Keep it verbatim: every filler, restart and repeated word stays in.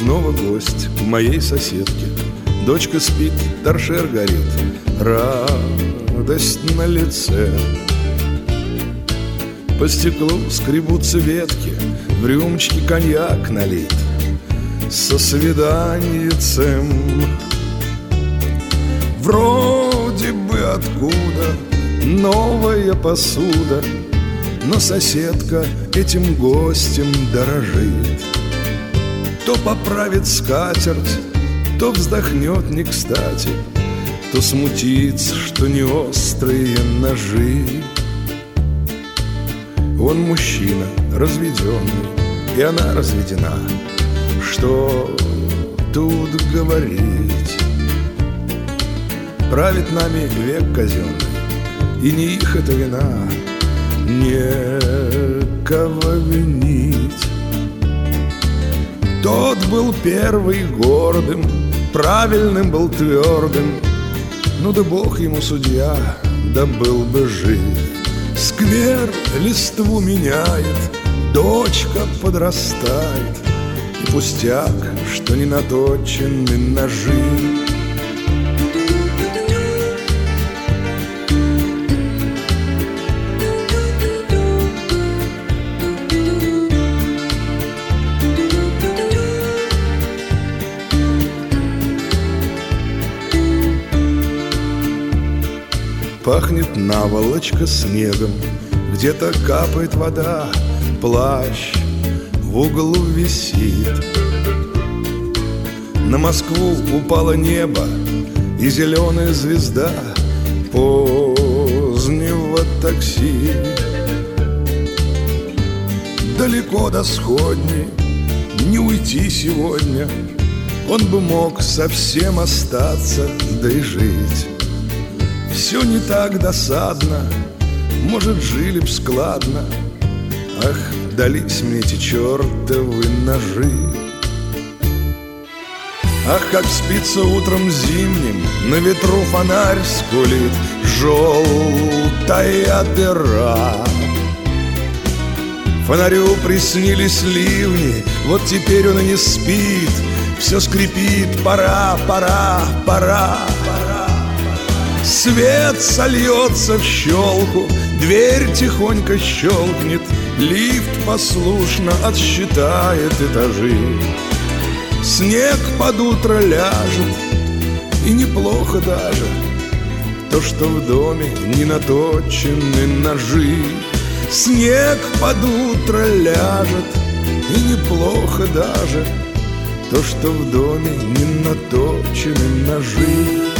снова гость у моей соседки. Дочка спит, торшер горит, радость на лице. По стеклу скребутся ветки, в рюмочке коньяк налит со свиданьицем. Вроде бы откуда новая посуда, но соседка этим гостем дорожит. То поправит скатерть, то вздохнет не кстати, то смутится, что не острые ножи. Он мужчина разведенный, и она разведена. Что тут говорить? Правит нами век казенный, и не их это вина, некого винить. Тот был первый гордым, правильным был твердым, ну да бог ему судья, да был бы жив. Сквер листву меняет, дочка подрастает, и пустяк, что не наточены ножи. Пахнет наволочка снегом, где-то капает вода, плащ в углу висит. На Москву упало небо и зеленая звезда позднего такси. Далеко до сходней не уйти сегодня, он бы мог совсем остаться, да и жить. Все не так досадно, может, жили б складно. Ах, дались мне эти чертовы ножи. Ах, как спится утром зимним, на ветру фонарь скулит, желтая дыра. Фонарю приснились ливни, вот теперь он и не спит, все скрипит, пора, пора, пора, пора. Свет сольется в щелку, дверь тихонько щелкнет, лифт послушно отсчитает этажи. Снег под утро ляжет, и неплохо даже то, что в доме не наточены ножи. Снег под утро ляжет, и неплохо даже то, что в доме не наточены ножи.